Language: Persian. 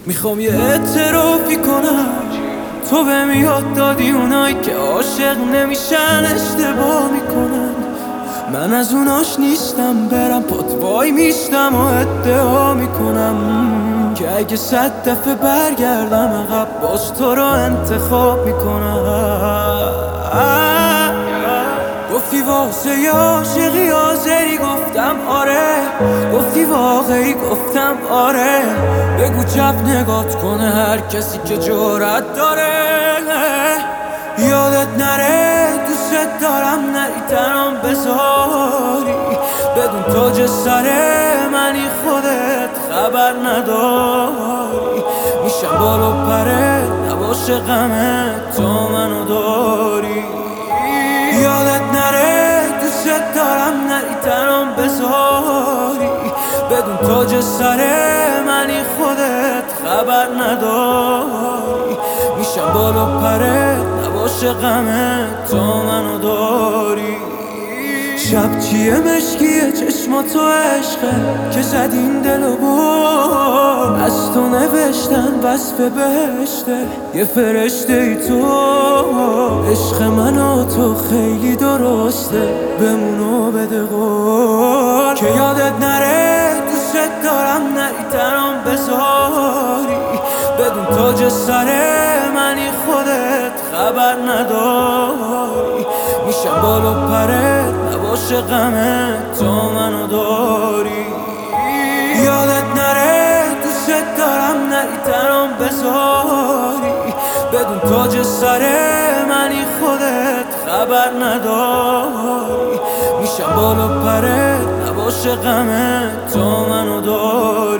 میخوام یه اعترافی کنم، تو بهم یاد دادی اونایی که عاشق نمیشن اشتباه میکنن. من از اوناش نیستم، برم پات وای میستم و ادعا میکنم که اگه 100 دفعه برگردم عقب باز تو رو انتخاب میکنم. گفتی واسه یه عاشقی حاضری، گفتم آره. گفتی واقعی، گفتم آره. بگو چپ نگات کنه هر کسی که جرأت داره. یادت نره دوست دارم، نری تنام بذاری بدون تاج سر منی، خودت خبر نداری. میشم بالا پره نباشه غمت تا منو داری. یادت نره دوست دارم، نری تنام بذاری بدون تاج سر منی، خودت خبر نداری. میشم بالا پره نباشه غمت تا منو داری. شب چیه مشکیه چشماتو عشقه که زدین دلو بر، از تو نوشتن وصف بهشته یه فرشته ای تو. عشق من و تو خیلی درسته، بمونو بده قول که یادت نره دوست دارم، نری تنام بذاری بدون تاج سر منی، خودت خبر نداری. میشم بالا پره نباشه غمت تا منو داری. یادت نره دوست دارم، نری تنام بذاری بدون تاج سر منی، خودت خبر نداری. میشم بالا پره نباشه غمت تا منو داری.